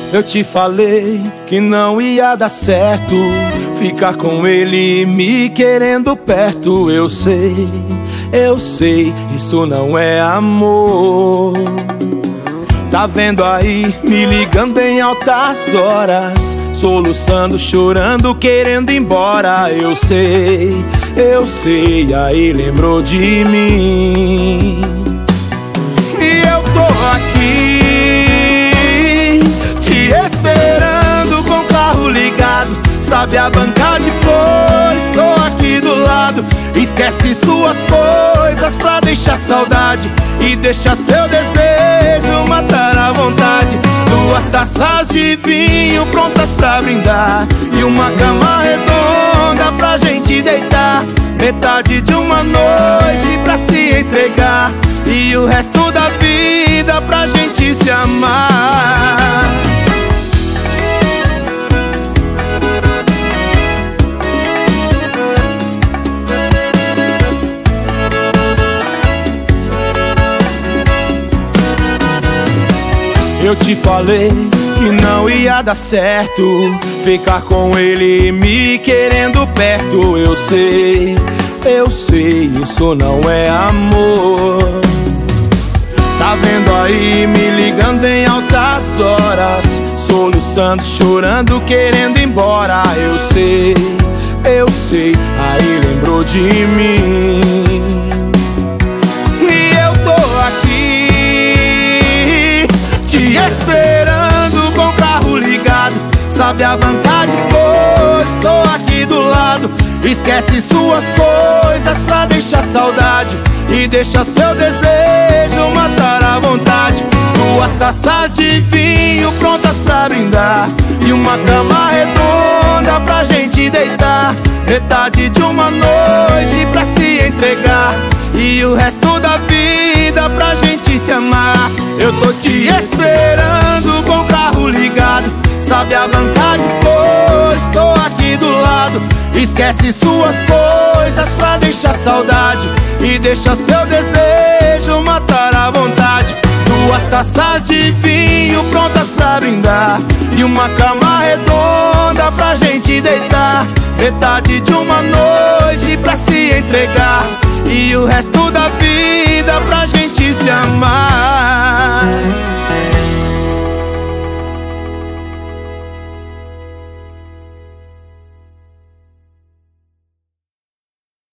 Eu te falei que não ia dar certo ficar com ele me querendo perto. Eu sei, isso não é amor. Tá vendo aí, me ligando em altas horas, soluçando, chorando, querendo ir embora. Eu sei, aí lembrou de mim. E eu tô aqui, te esperando com o carro ligado. Sabe a banca de flores, tô aqui do lado. Esquece suas coisas pra deixar saudade e deixa seu desejo matar a vontade. 2 taças de vinho prontas pra brindar e uma cama redonda pra gente deitar. Metade de uma noite pra se entregar e o resto da vida pra gente se amar. Eu te falei que não ia dar certo ficar com ele me querendo perto. Eu sei, isso não é amor. Tá vendo aí, me ligando em altas horas, soluçando, chorando, querendo ir embora. Eu sei, aí lembrou de mim. E eu tô aqui, te esperando com o carro ligado. Sabe a banca de flores, tô aqui do lado. Esquece suas coisas pra deixar saudade e deixa seu desejo matar a vontade. 2 taças de vinho prontas pra brindar e uma cama redonda pra gente deitar. Metade de uma noite pra se entregar e o resto da vida pra gente se amar. Eu tô te esperando com o carro ligado. Sabe a banca de flores, tô aqui do lado. Esquece suas coisas pra deixar saudade e deixa seu desejo matar a vontade. 2 taças de vinho prontas pra brindar e uma cama redonda pra gente deitar. Metade de uma noite pra se entregar e o resto da vida pra gente se amar.